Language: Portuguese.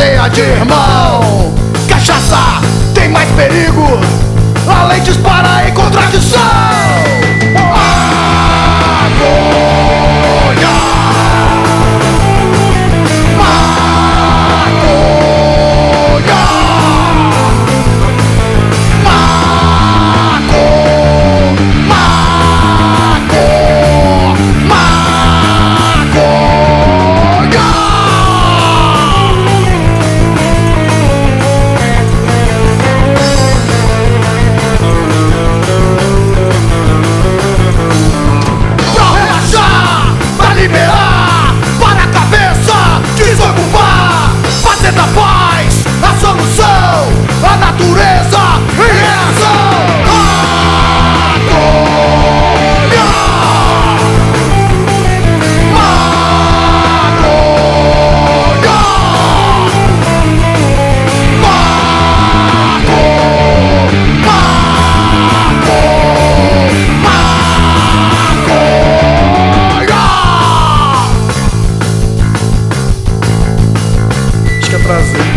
cadeia de irmão. Cachaça tem mais perigo, a lei dispara em contradição. Da paz, a solução, a natureza em reação. Maconha, maconha, maconha. Acho que é prazer.